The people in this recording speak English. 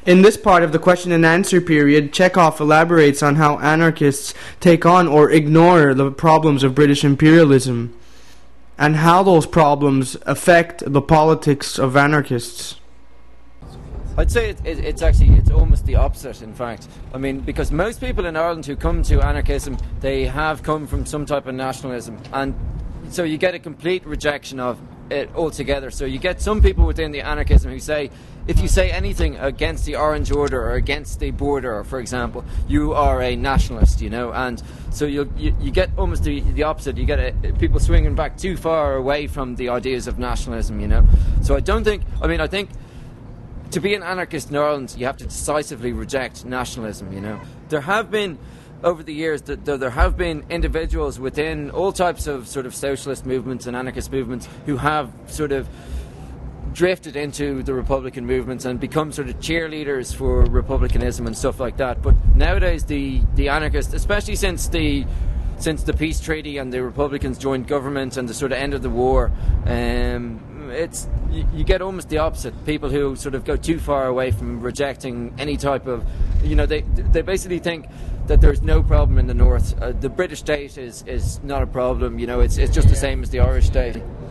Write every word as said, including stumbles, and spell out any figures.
In this part of the question and answer period, Chekhov elaborates on how anarchists take on or ignore the problems of British imperialism, and how those problems affect the politics of anarchists. I'd say it, it, it's actually, it's almost the opposite, in fact. I mean, because most people in Ireland who come to anarchism, they have come from some type of nationalism, and so you get a complete rejection of it altogether. So you get some people within the anarchism who say, if you say anything against the Orange Order or against the border, for example, you are a nationalist, you know, and so you you, you get almost the, the opposite. You get a, people swinging back too far away from the ideas of nationalism, you know. So I don't think, I mean, I think to be an anarchist in Ireland, you have to decisively reject nationalism, you know. There have been, over the years, that there have been individuals within all types of sort of socialist movements and anarchist movements who have sort of drifted into the Republican movements and become sort of cheerleaders for Republicanism and stuff like that. But nowadays, the the anarchists, especially since the since the peace treaty and the Republicans joined government and the sort of end of the war, um, it's you, you get almost the opposite. People who sort of go too far away from rejecting any type of, you know, they they basically think that there's no problem in the north. Uh, the British state is is not a problem. You know, it's it's just the same as the Irish state.